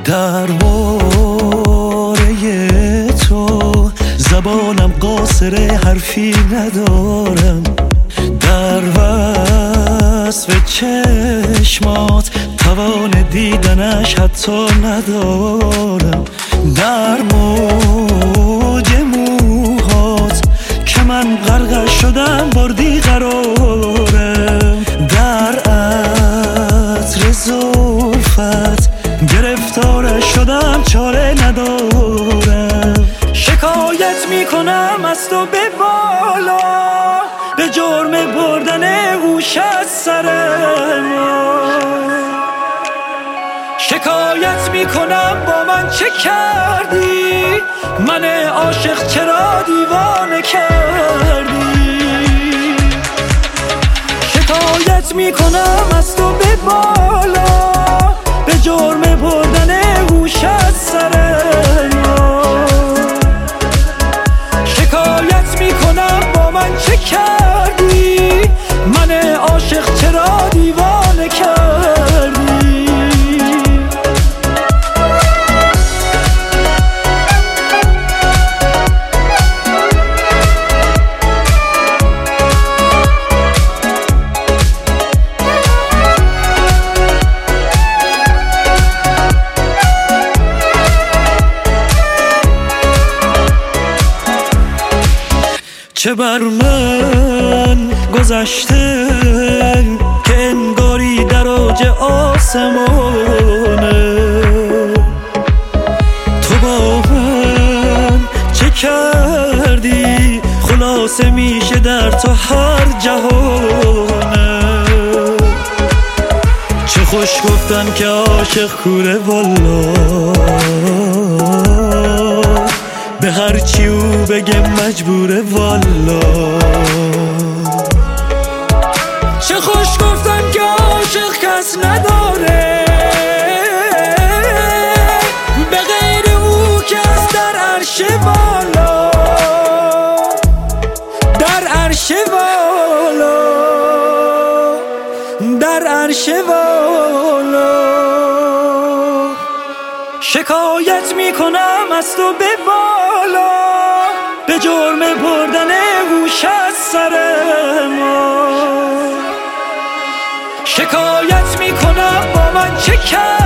درباره تو زبانم قاصر حرفی ندارم، در وصف چشمات توان دیدنش حتی ندارم، در موج موهات که من غرقش شدم بردی قرارم، در عطر زلفت گرفتارش شدم چاره ندارم، شکایت میکنم از تو به بالا به جرم بردن هوش از سر ما، شکایت میکنم با من چه کردی، من عاشق چرا دیوانه کردی، شکایت میکنم از تو به بالا به جرم بردن هوش از سر ما، شکایت میکنم با من چه کردی، من عاشق چرا دیوانه کردی. چه بر من گذشته که انگاری در اوج آسمانه، تو با من چه کردی خلاصه میشه در تو هر جهانه، چه خوش گفتن که عاشق کوره والا، به هرچی او بگه مجبوره والا، چه خوش گفتن که عاشق کس نداره به غیر او کس در عرش والا، در عرش والا، در عرش والا، شکایت میکنم از تو به بالا به جرم بردن هوش از سر ما، شکایت میکنم با من چه کردی،